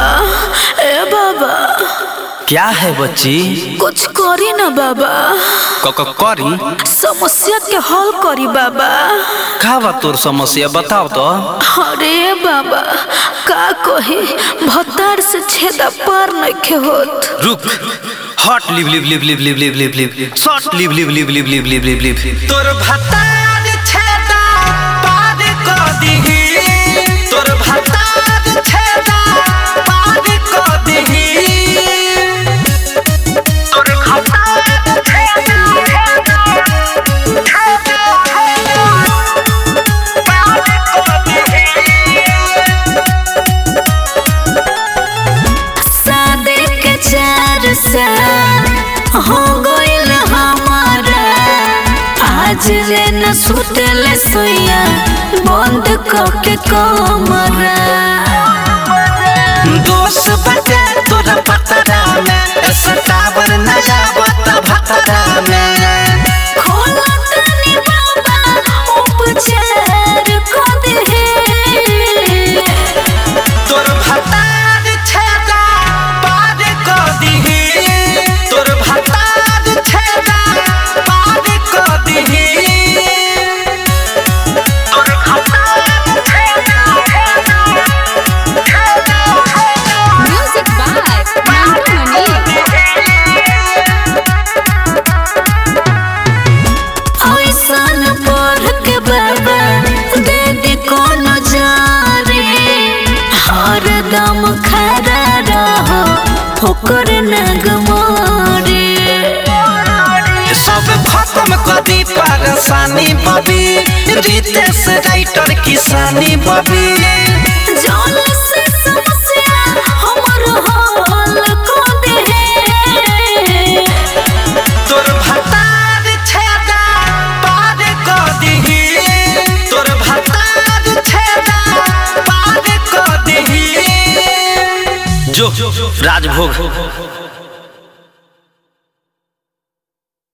ए बाबा। क्या है बच्ची? कुछ करी ना बाबा। करी? समस्या के हल करी बाबा। का बा तोर समस्या बताओ तो। अरे बाबा का कही भतार से छेदा पार नहीं होत। रुक हॉट लिव लिव लिव लिव लिव लिव लिव लिव शॉर्ट लिव लिव लिव लिव लिव लिव लिव लिव तोर भतार छेदा पार कर दीही। तोर भतार छेदा पार कर दीही। तोर भतार छेदा हो गइल हमारा आज ले न सुतले सोया बंद करके कमरा। दोस्त बटे तोरा पतरा में सतावर न जावत भतरा में। खोला तनी बाबा उपचार कर दे। तोर भतार छेदा पार कर दीही। तोर भतार छेदा पार कर दीही। तोर भतार छेदा Music by Mandu Mani. ऐसन पढ़ के बाबा दे दे कोनो जारे हर दम खड़ा रहो ओकर नगमारे। सब खत्म कर दी परेशानी बबी। रितेश राइटर किसानी बबी। जान से समस्या हमर हल कर दे। तोर भतार छेदा पार कर दीही। तोर भतार छेदा पार कर दीही। जो राजभोग